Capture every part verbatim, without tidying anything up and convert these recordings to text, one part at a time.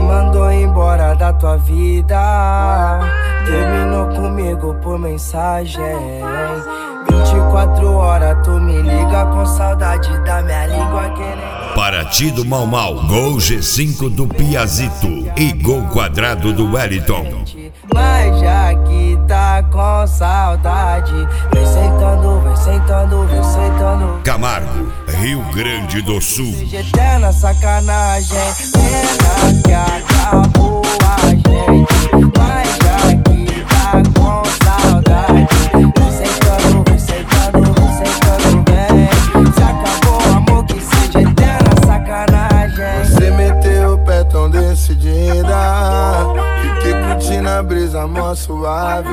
mandou embora da tua vida, terminou comigo por mensagem. Vinte e quatro horas tu me liga com saudade da minha língua querendo. Paraty do Mau Mau, Gol G cinco do Piazito e Gol Quadrado do Wellington. Mas já que tá com saudade, vem sentando, vem sentando, vem sentando. Camargo, Rio Grande do Sul. Eterna sacanagem, pena que acabou a gente. Mas já que tá com saudade, vem sentando, vem sentando, vem sentando, vem. Se acabou o amor, que seja eterna sacanagem. Você meteu o pé tão decidida, fiquei curtindo a brisa mó suave.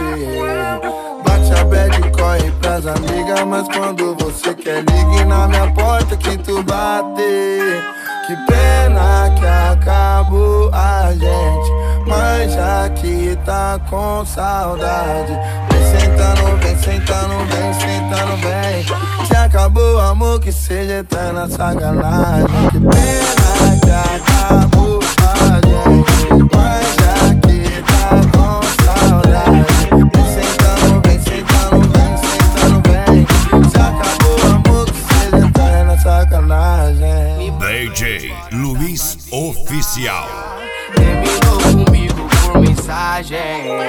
Bate a bad, corre pras amigas, mas quando você quer ligue na minha porta que tu bate. Que pena que acabou a gente, mas já que tá com saudade, vem sentando, vem sentando, vem sentando, vem. Se acabou o amor, que seja eterna sacanagem. Que pena que acabou a gente, mas já que tá com saudade, vem sentando, vem sentando, vem sentando, vem. Se acabou o amor, que seja eterna sacanagem. D J Luiz Oficial. Terminou comigo por mensagem.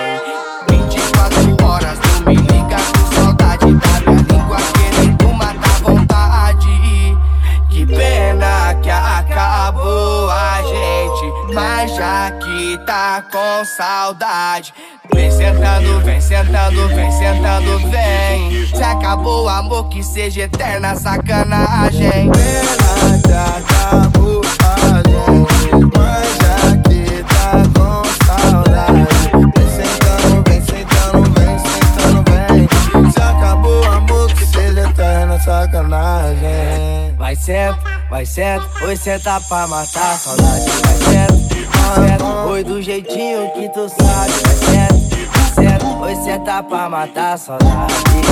Vinte e quatro horas tu me liga com saudade da minha língua querendo matar vontade. Que pena que acabou a gente, mas já que tá com saudade, vem sentando, vem sentando, vem sentando, vem. Se acabou o amor, que seja eterna sacanagem. Pena que acabou a gente, mas já que tá com saudade, vem sentando, vem sentando, vem sentando, vem. Se acabou o amor, que seja eterna sacanagem. Vai senta, vai senta, oi senta pra matar a saudade. Vai senta, vai senta, oi do jeitinho que tu sabe. Vai senta, vai senta, oi senta pra matar a saudade.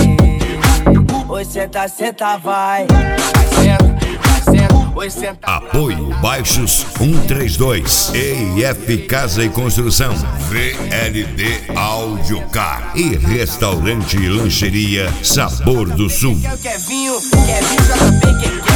Oi senta, senta, vai. Vai senta, vai senta, oi senta. Apoio Baixos um três dois, E I F Casa e Construção, V L D Audiocar e Restaurante e Lancheria Sabor do Sul. Quer vinho, quer vinho, J P, quer